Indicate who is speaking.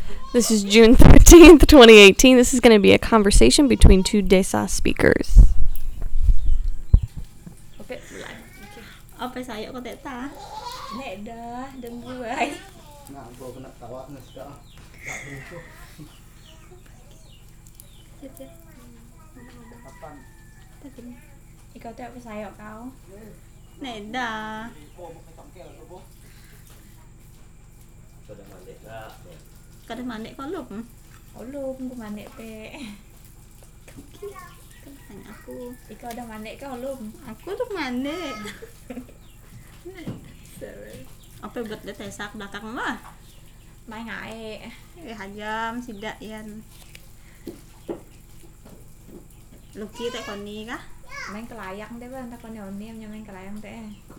Speaker 1: This is June 13th, 2018. This is going to be a conversation between two Desa speakers.
Speaker 2: Oke, mulai.
Speaker 3: Apa saya kok tak tahu?
Speaker 2: Nek dah buai.
Speaker 4: Nah, gua kena tawa nih sudah. Tak begitu. Kapan?
Speaker 2: Ikaw tayo apa sayo kau?
Speaker 3: Neda. Kada mandek kau lup.
Speaker 2: Ulum ku manek te.
Speaker 3: Tanya aku.
Speaker 2: Ikaw dah manek kau ulum.
Speaker 3: Aku tuh mandek. Apa buat dia tesak belakang mah?
Speaker 2: Mai ngae.
Speaker 3: Hajam sidak yan. Luki tak koni kah?
Speaker 2: Main kelayang deh bang, takon oni main kelayang teh.